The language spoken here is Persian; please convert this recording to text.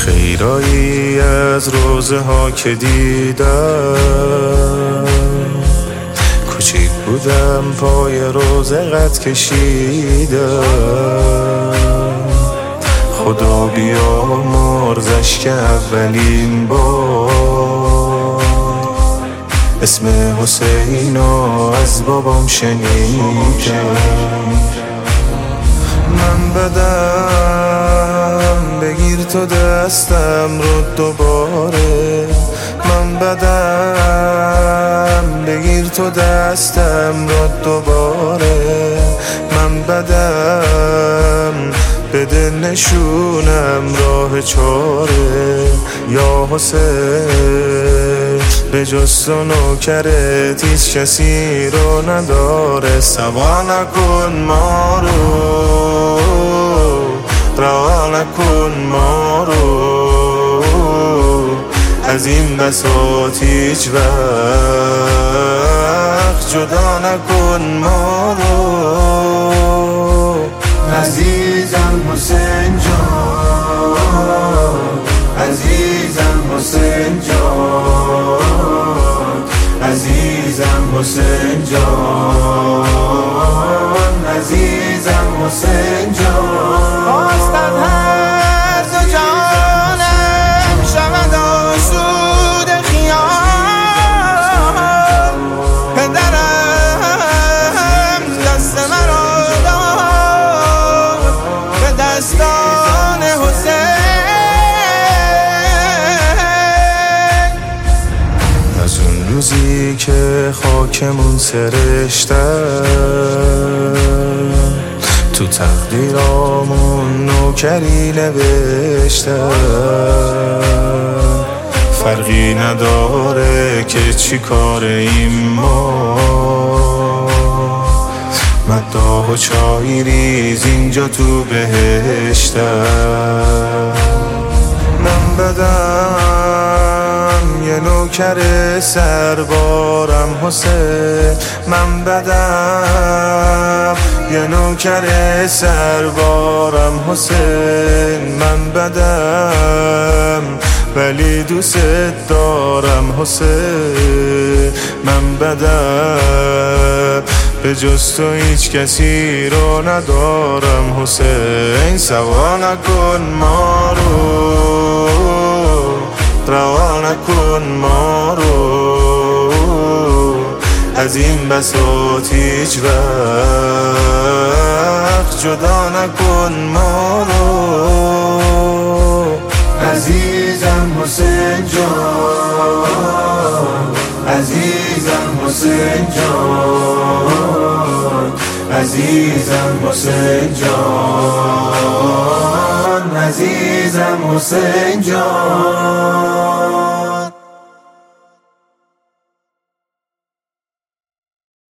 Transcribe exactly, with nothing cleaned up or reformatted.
خیرایی از روزه ها که دیدم، کوچیک بودم پای روزه قد کشیدم. خدا بیامرزش که اولین بار اسم حسینو از بابام شنیدم. من بدم بگیر تو دستم رو دوباره، من بدم بگیر تو دستم رو دوباره، من بدم بده نشونم راه چاره. یا حسین به جز تو نوکرت هیچ کسی رو نداره. سوا نکن ما رو، رها نکن ما رو، از این بساط هیچ وقت جدا نکن ما رو. عزیزم حسین جان، عزیزم حسین جان، عزیزم حسین جان، عزیزم حسین جان. خواستم هر دو جانم شود آسود خیال، پدرم دست مرا داد به دستان حسین. از اون روزی که خاکمون سرشتن، تو تقدیرامون نوکری نوشتن. فرقی نداره که چی کار این ما، مداح و چای ریز اینجا تو بهشتن. من بدم یه نوکر سربارم حسین، من بدم یه نوکر سربارم حسین، من بدم ولی دوست دارم حسین، من بدم به جز تو هیچ کسی رو ندارم حسین. سوا نکن ما رو، رها نکن ما رو، از این بساط هیچ وقت جدا نکن ما رو. عزیزم حسین جان، عزیزم حسین جان، عزیزم حسین جان، عزیزم حسین جان.